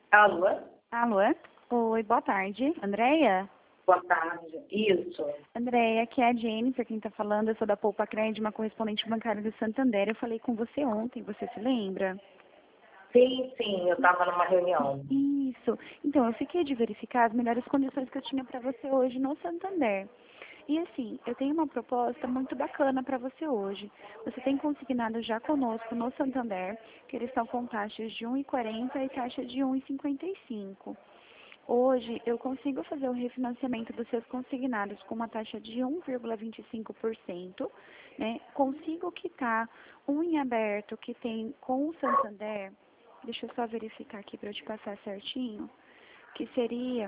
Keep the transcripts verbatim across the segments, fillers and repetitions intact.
Alô? Alô? Oi, boa tarde. Andréia? Boa tarde. Isso. Andréia, aqui é a Jennifer, quem está falando. Eu sou da Poupa Crédito, uma correspondente bancária do Santander. Eu falei com você ontem, você se lembra? Sim, sim, eu estava numa reunião. Isso. Então, eu fiquei de verificar as melhores condições que eu tinha para você hoje no Santander. E assim, eu tenho uma proposta muito bacana para você hoje. Você tem consignado já conosco no Santander, que eles estão com taxas de um vírgula quarenta e taxa de um vírgula cinquenta e cinco. Hoje, eu consigo fazer o refinanciamento dos seus consignados com uma taxa de um vírgula vinte e cinco por cento, né? Consigo quitar um em aberto que tem com o Santander, deixa eu só verificar aqui para eu te passar certinho, que seria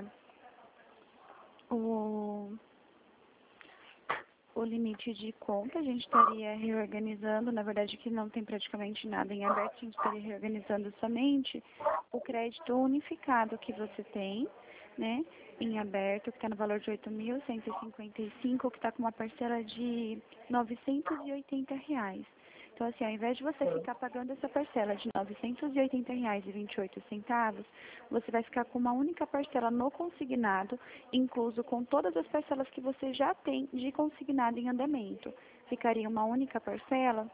o, o limite de conta. A gente estaria reorganizando, na verdade que não tem praticamente nada em aberto, a gente estaria reorganizando somente o crédito unificado que você tem, né, em aberto, que está no valor de oito mil cento e cinquenta e cinco, que está com uma parcela de novecentos e oitenta reais. Então, assim, ao invés de você ficar pagando essa parcela de novecentos e oitenta reais e vinte e oito centavos, você vai ficar com uma única parcela no consignado, incluso com todas as parcelas que você já tem de consignado em andamento. Ficaria uma única parcela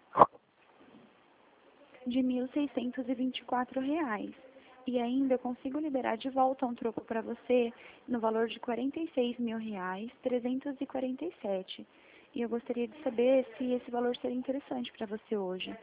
de mil seiscentos e vinte e quatro reais. E ainda eu consigo liberar de volta um troco para você no valor de quarenta e seis mil reais, trezentos e quarenta e sete. E eu gostaria de saber se esse valor seria interessante para você hoje.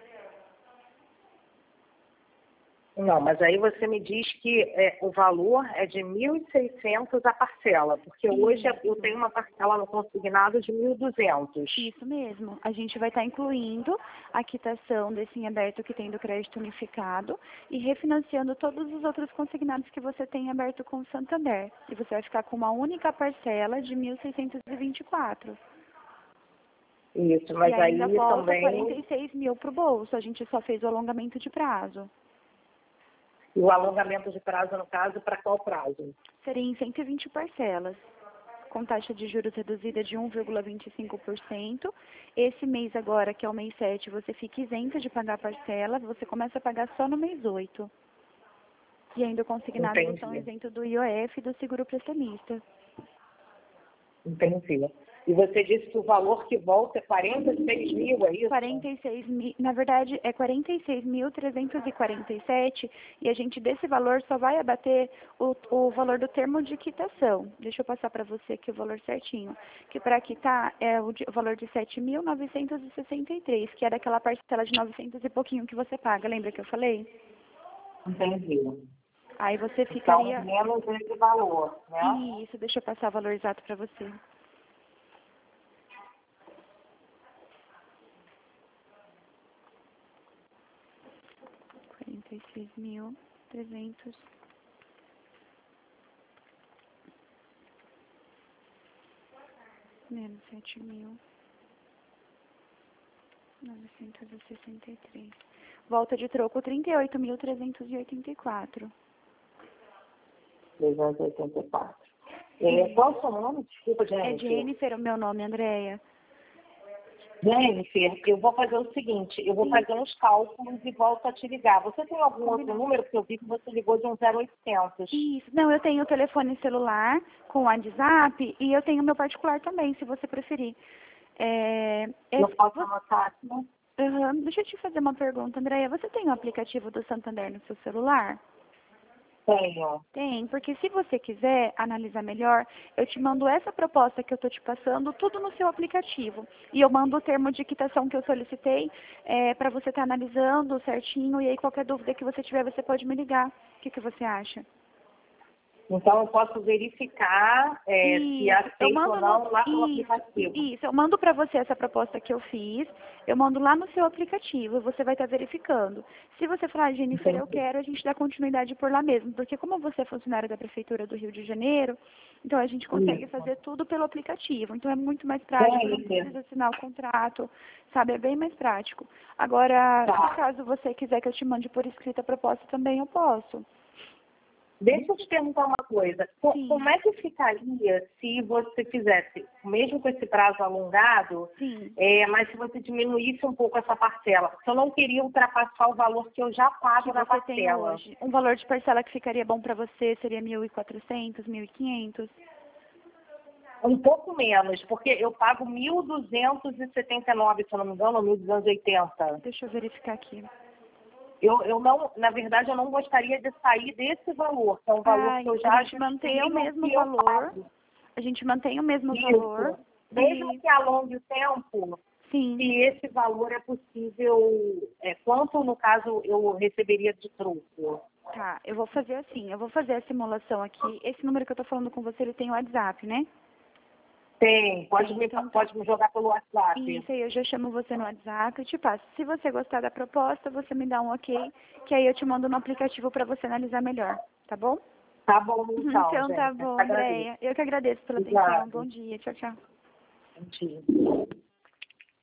Não, mas aí você me diz que é, o valor é de mil e seiscentos a parcela, porque Isso. Hoje eu tenho uma parcela no consignado de mil e duzentos. Isso mesmo. A gente vai estar incluindo a quitação desse em aberto que tem do crédito unificado e refinanciando todos os outros consignados que você tem aberto com o Santander. E você vai ficar com uma única parcela de mil seiscentos e vinte e quatro. Isso, mas E ainda aí volta também... quarenta e seis mil para o bolso. A gente só fez o alongamento de prazo. E o alongamento de prazo, no caso, para qual prazo? Seria em cento e vinte parcelas, com taxa de juros reduzida de um vírgula vinte e cinco por cento. Esse mês agora, que é o mês sete, você fica isenta de pagar parcela, você começa a pagar só no mês oito. E ainda consignados estão Entendi. isentos do I O F e do seguro prestamista. Entendi. E você disse que o valor que volta é quarenta e seis mil, é isso? quarenta e seis mil, na verdade é quarenta e seis mil trezentos e quarenta e sete e a gente desse valor só vai abater o, o valor do termo de quitação. Deixa eu passar para você aqui o valor certinho. Que para quitar é o, de, o valor de sete mil novecentos e sessenta e três, que é daquela parcela de novecentos e pouquinho que você paga. Lembra que eu falei? Entendi. Aí você Então, ficaria... menos esse valor, né? Isso, deixa eu passar o valor exato para você. quarenta e seis mil trezentos menos sete mil novecentos e sessenta e três. Volta de troco trinta e oito mil trezentos e oitenta e quatro. trezentos e oitenta e quatro. É, qual é o seu nome? Desculpa, Jennifer. É Jennifer o meu nome, Andréia. Jennifer, eu vou fazer o seguinte, eu vou Sim. fazer uns cálculos e volto a te ligar. Você tem algum Combinado. outro número? Porque eu vi que você ligou de um zero oitocentos. Isso. Não, eu tenho o telefone celular com o WhatsApp e eu tenho o meu particular também, se você preferir. É, Eu esse- posso vo- anotar, né? Uhum. Deixa eu te fazer uma pergunta, Andréia. Você tem o aplicativo do Santander no seu celular? Tenho. Tem, porque se você quiser analisar melhor, eu te mando essa proposta que eu estou te passando, tudo no seu aplicativo. E eu mando o termo de quitação que eu solicitei é, para você estar analisando certinho, e aí qualquer dúvida que você tiver, você pode me ligar. O que, que você acha? Então, eu posso verificar é, se Isso, eu aceito ou mando não no, lá pelo isso, aplicativo. isso, eu mando para você essa proposta que eu fiz, eu mando lá no seu aplicativo, você vai estar verificando. Se você falar, ah, Jennifer, eu Entendi. quero, a gente dá continuidade por lá mesmo, porque como você é funcionária da Prefeitura do Rio de Janeiro, então a gente consegue Isso. fazer tudo pelo aplicativo, então é muito mais prático, não Jennifer. precisa assinar o contrato, sabe, é bem mais prático. Agora, Tá. se caso você quiser que eu te mande por escrita a proposta também, eu posso. Deixa eu te perguntar uma coisa. Co- Sim. Como é que ficaria se você fizesse, mesmo com esse prazo alongado, Sim. é, mas se você diminuísse um pouco essa parcela? Porque eu não queria ultrapassar o valor que eu já pago Que na você tem parcela. hoje. Um valor de parcela que ficaria bom para você seria mil e quatrocentos, mil e quinhentos? Um pouco menos, porque eu pago mil duzentos e setenta e nove, se eu não me engano, ou mil duzentos e oitenta. Deixa eu verificar aqui. Eu, eu não, na verdade, eu não gostaria de sair desse valor, que é um valor Ah, que eu já a gente mantém o ajustei no mesmo que eu valor. pago. A gente mantém o mesmo Isso. valor. Mesmo E que alongue o tempo, sim. se esse valor é possível, é, quanto, no caso, eu receberia de troco? Tá, eu vou fazer assim, eu vou fazer a simulação aqui. Esse número que eu tô falando com você, ele tem o WhatsApp, né? Tem, pode, Tem, me, então tá. pode me jogar pelo WhatsApp. Isso aí, eu já chamo você no WhatsApp e te passo. Se você gostar da proposta, você me dá um ok, que aí eu te mando no aplicativo para você analisar melhor, tá bom? Tá bom, então, Então gente. tá bom, Agradeço. Andréia. Eu que agradeço pela atenção. Obrigada. Bom dia, tchau, tchau. Bom dia.